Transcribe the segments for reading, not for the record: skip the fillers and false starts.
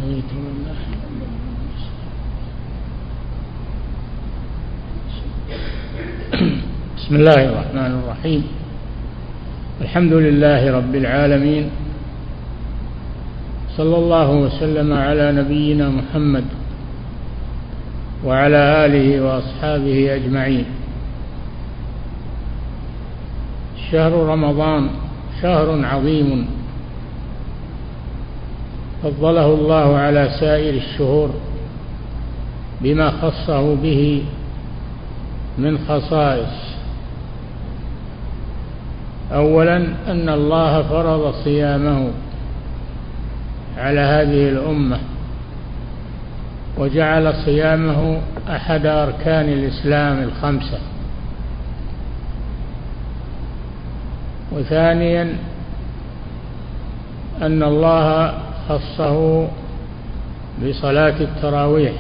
بسم الله الرحمن الرحيم. الحمد لله رب العالمين، صلى الله وسلم على نبينا محمد وعلى آله وأصحابه أجمعين. شهر رمضان شهر عظيم فضله الله على سائر الشهور بما خصه به من خصائص. أولا أن الله فرض صيامه على هذه الأمة وجعل صيامه أحد أركان الإسلام الخمسة. وثانيا أن الله خصه بصلاة التراويح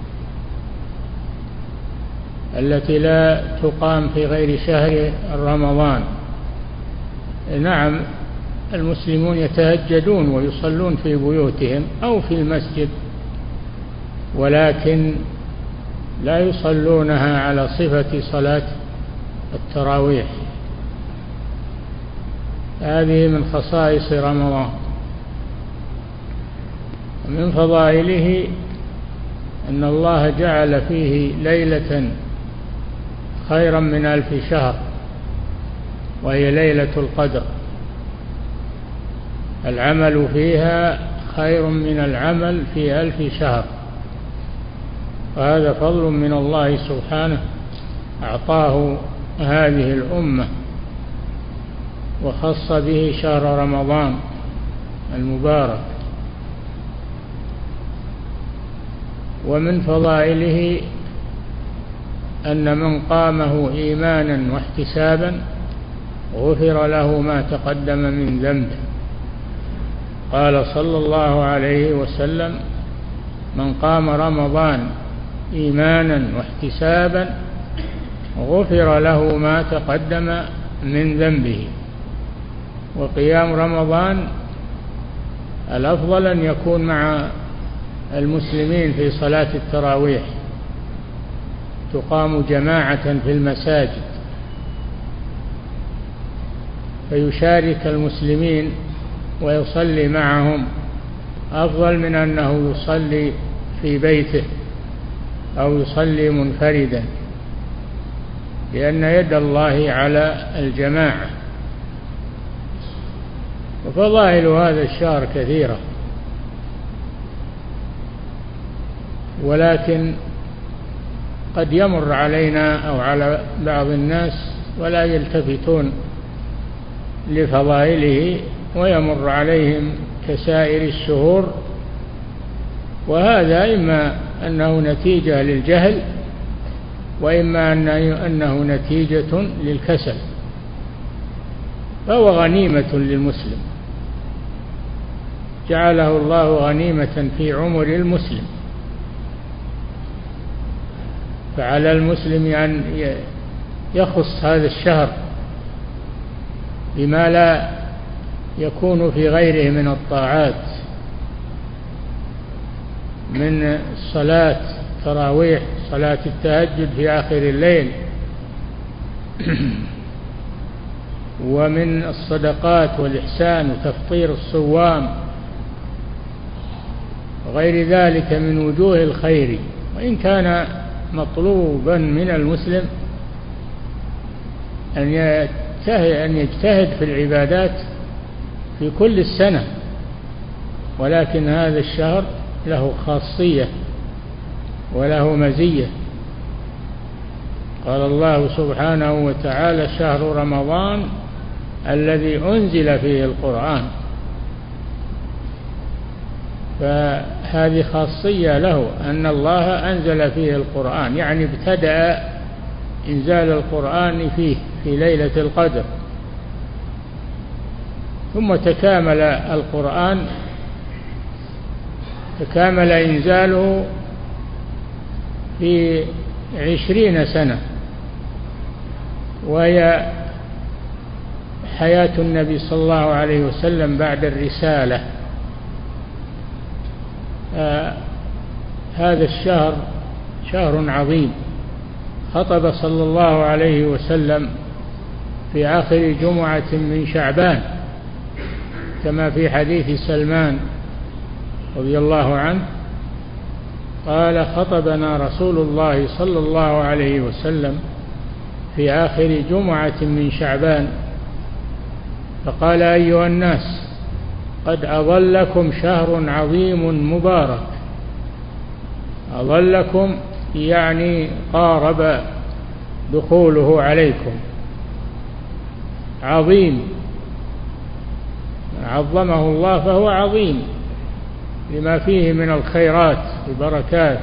التي لا تقام في غير شهر رمضان. نعم، المسلمون يتهجدون ويصلون في بيوتهم أو في المسجد، ولكن لا يصلونها على صفة صلاة التراويح. هذه من خصائص رمضان. ومن فضائله أن الله جعل فيه ليلة خيرا من 1000 شهر، وهي ليلة القدر. العمل فيها خير من العمل في 1000 شهر، وهذا فضل من الله سبحانه أعطاه هذه الأمة وخص به شهر رمضان المبارك. ومن فضائله أن من قامه إيمانا واحتسابا غفر له ما تقدم من ذنبه. قال صلى الله عليه وسلم: من قام رمضان إيمانا واحتسابا غفر له ما تقدم من ذنبه. وقيام رمضان الأفضل أن يكون مع المسلمين في صلاة التراويح، تقام جماعة في المساجد فيشارك المسلمين ويصلي معهم، أفضل من أنه يصلي في بيته أو يصلي منفردا، لأن يد الله على الجماعة. وفضائل هذا الشهر كثيرة، ولكن قد يمر علينا أو على بعض الناس ولا يلتفتون لفضائله، ويمر عليهم كسائر الشهور. وهذا إما أنه نتيجة للجهل، وإما أنه نتيجة للكسل، فهو غنيمة للمسلم، جعله الله غنيمة في عمر المسلم. فعلى المسلم أن يخص هذا الشهر بما لا يكون في غيره من الطاعات، من صلاة تراويح، صلاة التهجد في آخر الليل، ومن الصدقات والإحسان وتفطير الصوام وغير ذلك من وجوه الخير. وإن كان مطلوبا من المسلم أن يجتهد في العبادات في كل السنة، ولكن هذا الشهر له خاصية وله مزية. قال الله سبحانه وتعالى: شهر رمضان الذي أنزل فيه القرآن. فهذه خاصية له، أن الله أنزل فيه القرآن، يعني ابتدأ إنزال القرآن فيه في ليلة القدر، ثم تكامل القرآن، تكامل إنزاله في 20 سنة، وهي حياة النبي صلى الله عليه وسلم بعد الرسالة. هذا الشهر شهر عظيم. خطب صلى الله عليه وسلم في آخر جمعة من شعبان كما في حديث سلمان رضي الله عنه قال: خطبنا رسول الله صلى الله عليه وسلم في آخر جمعة من شعبان فقال: أيها الناس، قد أظلكم شهر عظيم مبارك. أظلكم يعني قارب دخوله عليكم، عظيم، عظمه الله فهو عظيم لما فيه من الخيرات والبركات،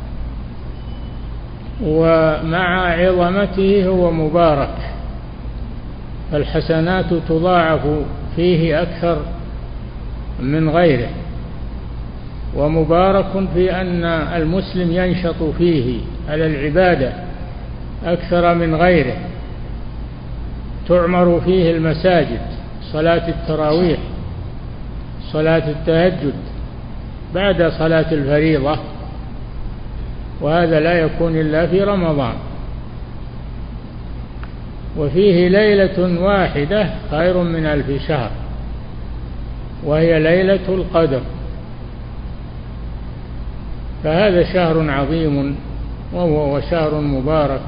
ومع عظمته هو مبارك، فالحسنات تضاعف فيه أكثر من غيره، ومبارك في أن المسلم ينشط فيه على العبادة أكثر من غيره. تعمر فيه المساجد، صلاة التراويح، صلاة التهجد بعد صلاة الفريضة، وهذا لا يكون إلا في رمضان. وفيه ليلة واحدة خير من 1000 شهر، وهي ليلة القدر. فهذا شهر عظيم وهو شهر مبارك،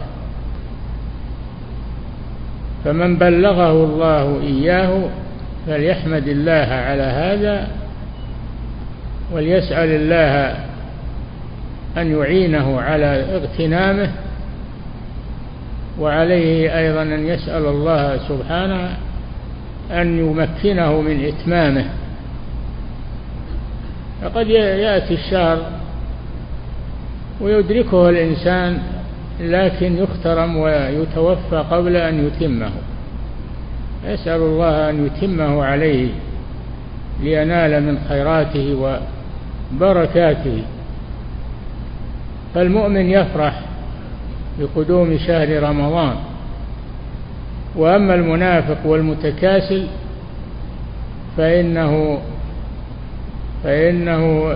فمن بلغه الله إياه فليحمد الله على هذا، وليسأل الله أن يعينه على اغتنامه، وعليه أيضا أن يسأل الله سبحانه أن يمكنه من إتمامه. فقد يأتي الشهر ويدركه الإنسان لكن يخترم ويتوفى قبل أن يتمه، يسأل الله أن يتمه عليه لينال من خيراته وبركاته. فالمؤمن يفرح بقدوم شهر رمضان، وأما المنافق والمتكاسل فإنه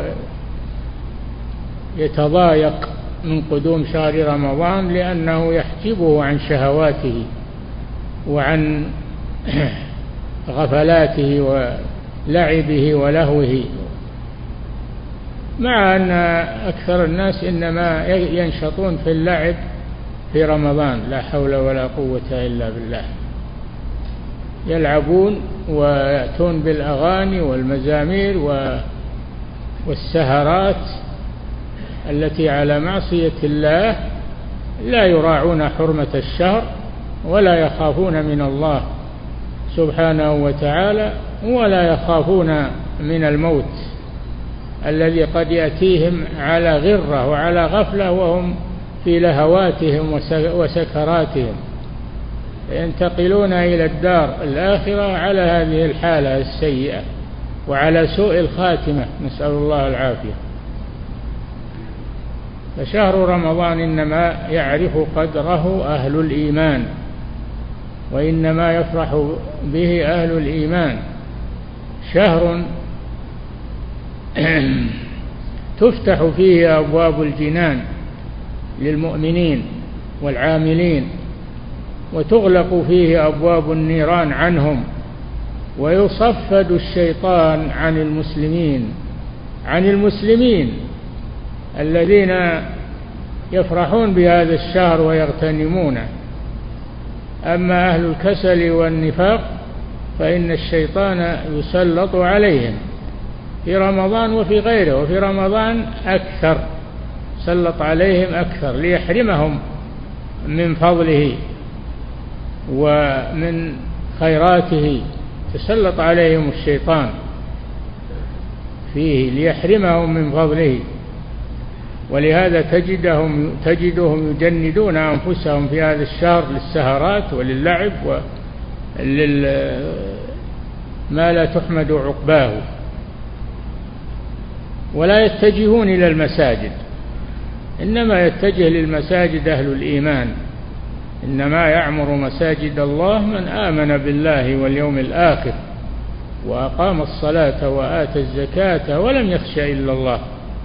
يتضايق من قدوم شهر رمضان، لأنه يحجبه عن شهواته وعن غفلاته ولعبه ولهوه، مع أن أكثر الناس إنما ينشطون في اللعب في رمضان، لا حول ولا قوة إلا بالله، يلعبون ويأتون بالأغاني والمزامير والسهرات التي على معصية الله، لا يراعون حرمة الشهر ولا يخافون من الله سبحانه وتعالى، ولا يخافون من الموت الذي قد يأتيهم على غرة وعلى غفلة وهم في لهواتهم وسكراتهم، ينتقلون إلى الدار الآخرة على هذه الحالة السيئة وعلى سوء الخاتمة، نسأل الله العافية. فشهر رمضان إنما يعرف قدره أهل الإيمان، وإنما يفرح به أهل الإيمان. شهر تفتح فيه أبواب الجنان للمؤمنين والعاملين، وتغلق فيه أبواب النيران عنهم، ويصفد الشيطان عن المسلمين الذين يفرحون بهذا الشهر ويغتنمونه. أما أهل الكسل والنفاق فإن الشيطان يسلط عليهم في رمضان وفي غيره، وفي رمضان أكثر، سلط عليهم أكثر ليحرمهم من فضله ومن خيراته، تسلط عليهم الشيطان فيه ليحرمهم من فضله. ولهذا تجدهم يجندون أنفسهم في هذا الشهر للسهرات وللعب ما لا تحمد عقباه، ولا يتجهون إلى المساجد، إنما يتجه للمساجد أهل الإيمان. إنما يعمر مساجد الله من آمن بالله واليوم الآخر وأقام الصلاة وآتى الزكاة ولم يخش إلا الله.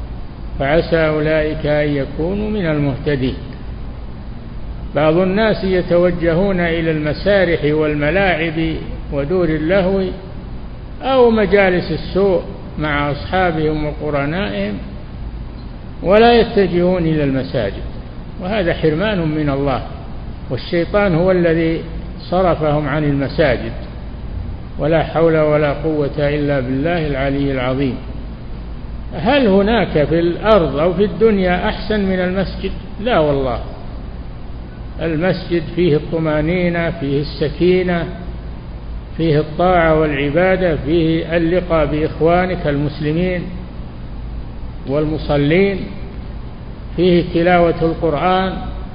فعسى أولئك أن يكونوا من المهتدين. بعض الناس يتوجهون إلى المسارح والملاعب ودور اللهو أو مجالس السوء مع أصحابهم وقرنائهم ولا يتجهون إلى المساجد، وهذا حرمان من الله، والشيطان هو الذي صرفهم عن المساجد. ولا حول ولا قوة إلا بالله العلي العظيم. هل هناك في الأرض أو في الدنيا أحسن من المسجد؟ لا والله. المسجد فيه الطمأنينة، فيه السكينة، فيه الطاعة والعبادة، فيه اللقاء بإخوانك المسلمين والمصلين، فيه تلاوة القرآن.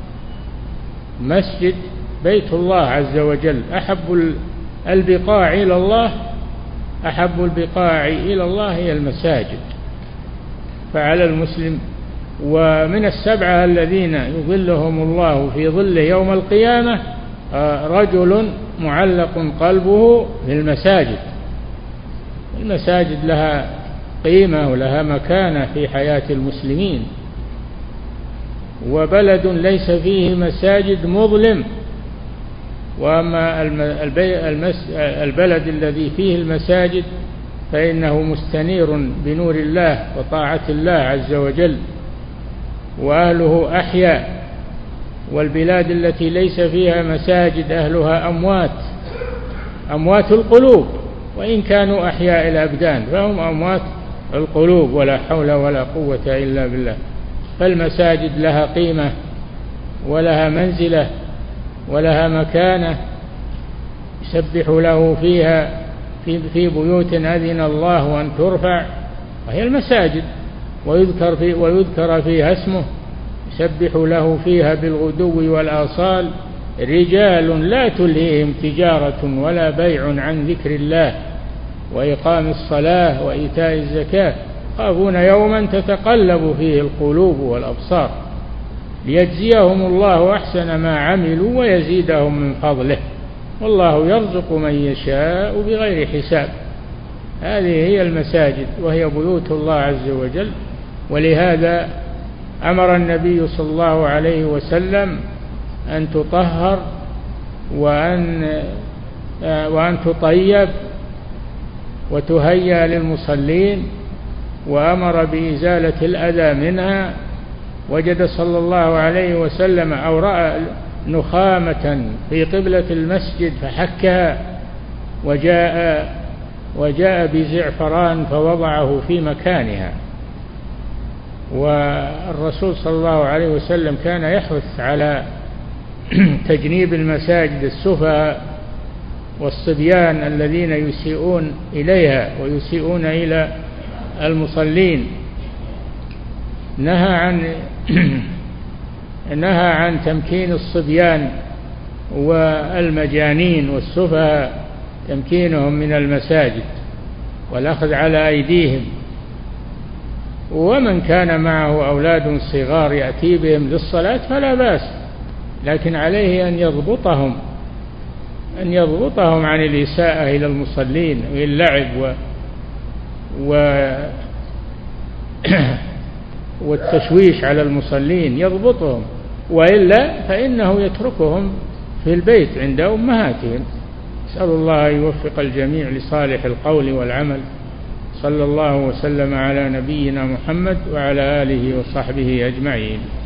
مسجد بيت الله عز وجل أحب البقاع إلى الله، أحب البقاع إلى الله هي المساجد. فعلى المسلم، ومن السبعة الذين يظلهم الله في ظله يوم القيامة رجل معلق قلبه في المساجد. المساجد لها قيمة ولها مكانة في حياة المسلمين، وبلد ليس فيه مساجد مظلم. وأما البلد الذي فيه المساجد فإنه مستنير بنور الله وطاعة الله عز وجل، وأهله أحياء. والبلاد التي ليس فيها مساجد أهلها أموات القلوب، وإن كانوا أحياء الأبدان فهم أموات القلوب، ولا حول ولا قوة إلا بالله. فالمساجد لها قيمة ولها منزلة ولها مكانة، يسبح له فيها في بيوت أذن الله أن ترفع، وهي المساجد، ويذكر فيها اسمه، يسبح له فيها بالغدو والآصال رجال لا تلهيهم تجارة ولا بيع عن ذكر الله وإقام الصلاة وإيتاء الزكاة يخافون يوما تتقلب فيه القلوب والأبصار ليجزيهم الله أحسن ما عملوا ويزيدهم من فضله والله يرزق من يشاء بغير حساب. هذه هي المساجد وهي بيوت الله عز وجل. ولهذا أمر النبي صلى الله عليه وسلم أن تطهر وأن تطيب وتهيأ للمصلين، وأمر بإزالة الأذى منها. وجد صلى الله عليه وسلم أو رأى نخامة في قبلة المسجد فحكها، وجاء بزعفران فوضعه في مكانها. والرسول صلى الله عليه وسلم كان يحث على تجنيب المساجد السفهاء والصبيان الذين يسيئون إليها ويسيئون إلى المصلين. نهى عن تمكين الصبيان والمجانين والسفهاء، تمكينهم من المساجد والأخذ على أيديهم. ومن كان معه أولاد صغار يأتي بهم للصلاة فلا بأس، لكن عليه أن يضبطهم عن الإساءة إلى المصلين واللعب والتشويش على المصلين، يضبطهم، وإلا فإنه يتركهم في البيت عند أمهاتهم. أسأل الله أن يوفق الجميع لصالح القول والعمل. صلى الله وسلم على نبينا محمد وعلى آله وصحبه أجمعين.